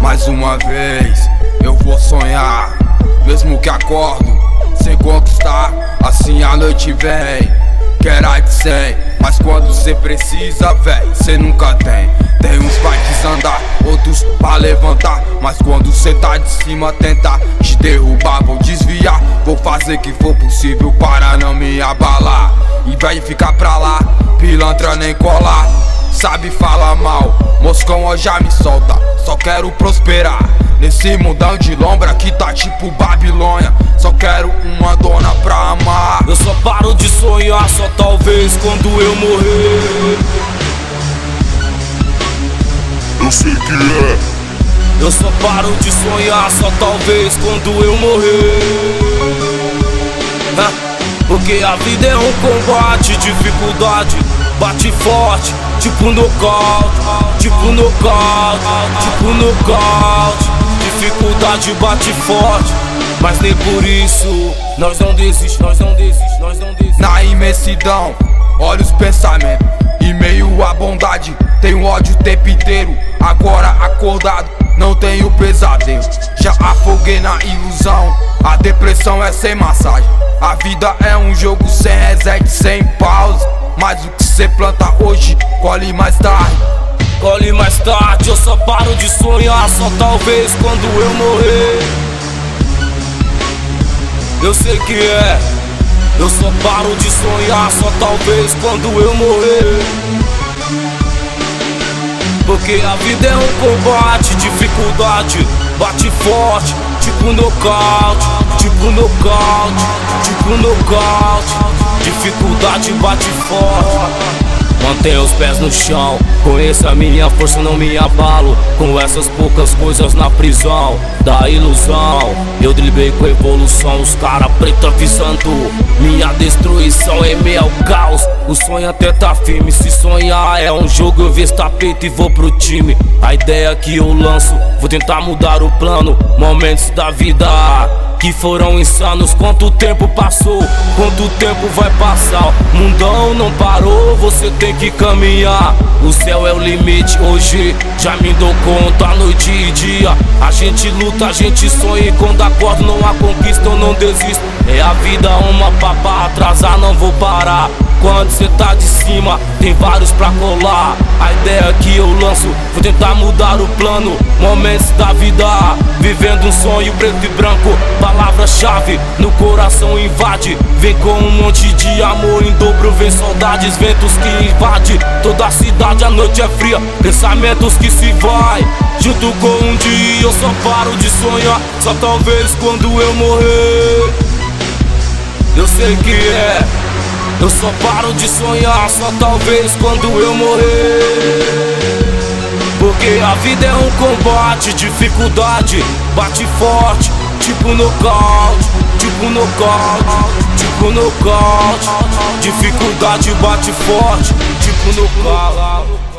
Mais uma vez eu vou sonhar, mesmo que acordo sem conquistar. Assim a noite vem, quero de 100, mas quando cê precisa, véi, cê nunca tem. Tem uns pra desandar, outros pra levantar, mas quando cê tá de cima tentar te derrubar, vou desviar, vou fazer que for possível para não me abalar. Em vez de ficar pra lá, pilantra nem colar. Sabe falar mal, moscão ó já me solta. Só quero prosperar nesse mundão de lombra que tá tipo Babilônia. Só quero uma dona pra amar. Eu só paro de sonhar, só talvez quando eu morrer. Eu sei que é. Eu só paro de sonhar, só talvez quando eu morrer. Porque a vida é um combate, dificuldade bate forte, tipo nocaute, tipo nocaute, tipo nocaute. Dificuldade bate forte, mas nem por isso nós não desistimos, nós não desistimos, nós não desistimos. Na imensidão, olha os pensamentos, e meio à bondade, tenho ódio o tempo inteiro. Agora acordado, não tenho pesadelo. Já afoguei na ilusão, a depressão é sem massagem. A vida é um jogo sem reset, sem pausa. Mas o que cê planta hoje, colhe mais tarde. Colhe mais tarde, eu só paro de sonhar, só talvez quando eu morrer. Eu sei que é. Eu só paro de sonhar, só talvez quando eu morrer. Porque a vida é um combate, dificuldade bate forte, tipo nocaute, tipo nocaute, tipo nocaute. Dificuldade bate forte. Mantenha os pés no chão, conheça a minha força, não me abalo com essas poucas coisas na prisão da ilusão. Eu driblei com evolução, os cara preto avisando minha destruição em meio ao caos. O sonho até tá firme, se sonhar é um jogo, eu visto tapete e vou pro time. A ideia que eu lanço, vou tentar mudar o plano. Momentos da vida que foram insanos. Quanto tempo passou, quanto tempo vai passar? O mundão não parou, você tem que caminhar. O céu é o limite, hoje já me dou conta. Noite e dia, a gente luta, a gente sonha. E quando acordo não há conquista, eu não desisto. É a vida uma pra atrasar, não vou parar. Quando cê tá de cima, tem vários pra colar. A ideia que eu lanço, vou tentar mudar o plano. Momentos da vida, vivendo um sonho preto e branco. Palavra-chave, no coração invade. Vem com um monte de amor em dobro, vem saudades, ventos que invade toda a cidade, a noite é fria, pensamentos que se vai. Junto com um dia, eu só paro de sonhar, só talvez quando eu morrer. Eu sei que é. Eu só paro de sonhar, só talvez quando eu morrer. Porque a vida é um combate, dificuldade bate forte, tipo nocaute, tipo nocaute, tipo nocaute. Dificuldade bate forte, tipo nocaute.